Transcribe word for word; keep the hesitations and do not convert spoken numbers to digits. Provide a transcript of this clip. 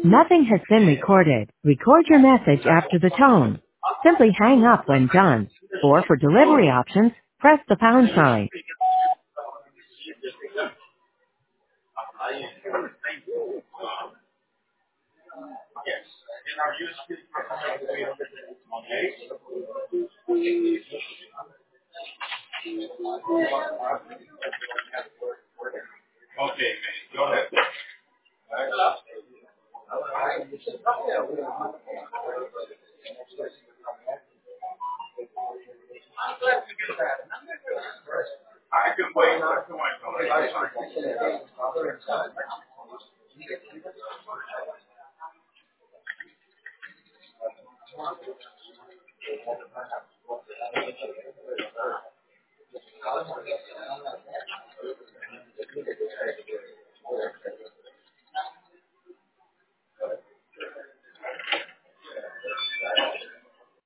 Nothing has been recorded. Record your message after the tone. Simply hang up when done. Or for delivery options, press the pound sign.